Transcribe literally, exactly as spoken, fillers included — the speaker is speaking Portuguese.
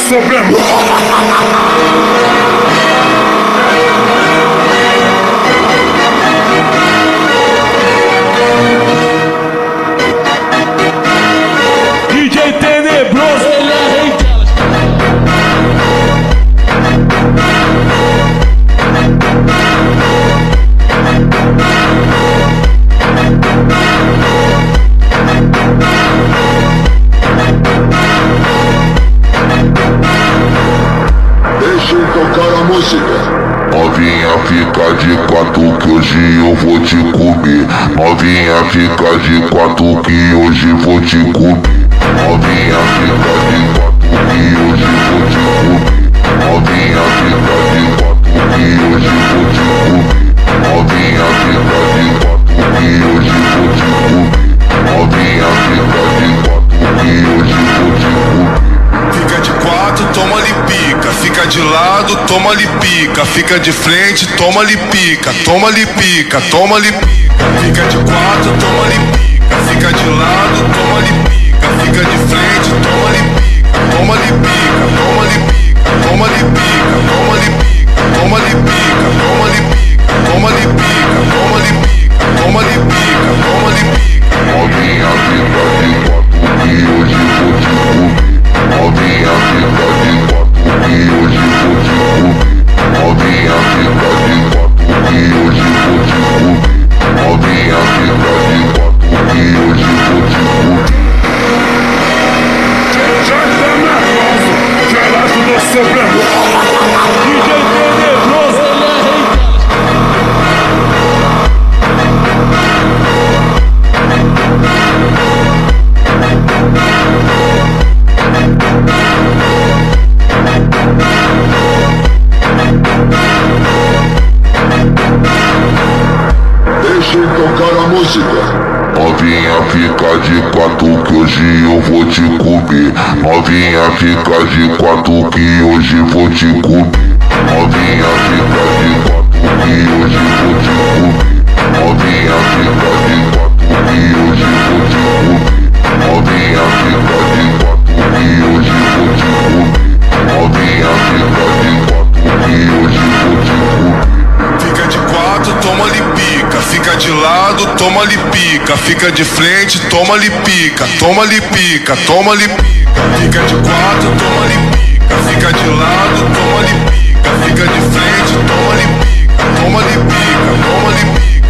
Supremo. D J Tenebroso, ele é rei delas. Deixa eu tocar a música. Novinha, fica de quatro que hoje eu vou te comer. Novinha, fica de quatro que hoje vou te comer. Novinha, fica de quatro que hoje vou te comer. Novinha, fica de quatro que hoje vou te comer. Novinha, fica de quatro que hoje vou te comer. Novinha, fica de quatro que hoje vou te comer. Fica de quatro, toma-lhe pica. Fica de lado, toma-lhe pica. Fica de frente, toma-lhe pica. Toma-lhe pica, toma-lhe pica. Fica de quatro, toma-lhe pica. Fica de lado, toma-lhe pica. Fica de frente, toma-lhe pica. Toma-lhe pica, toma-lhe pica. Toma-lhe pica, toma-lhe pica. Toma-lhe pica, toma-lhe pica. Toma-lhe pica, toma-lhe pica. Toma-lhe pica, toma-lhe pica. Novinha, fica de quatro que hoje vou te comer. Novinha, fica de quatro que hoje vou te comer. Novinha, fica de quatro que hoje vou te comer. Novinha, fica de quatro que hoje vou te comer. Já tá nervoso, Gelato do Supremo. D J Tenebroso, ele é rei Deixa eu tocar a música. Novinha, fica de quatro que hoje eu vou te comer. Novinha, fica de quatro que hoje vou te comer. Novinha, fica de quatro que hoje vou te comer. Novinha, fica de quatro que hoje vou te comer. Novinha, fica de quatro que hoje vou te comer. Novinha, fica de quatro que hoje vou te comer. Fica de quatro, toma-lhe pica. Fica de lado, toma-lhe pica. Fica de frente, toma-lhe pica. Toma-lhe pica, toma-lhe pica. Fica de quatro, toma-lhe pica. Fica de lado, toma-lhe pica. Fica de frente, toma-lhe pica. Toma-lhe pica, toma-lhe pica.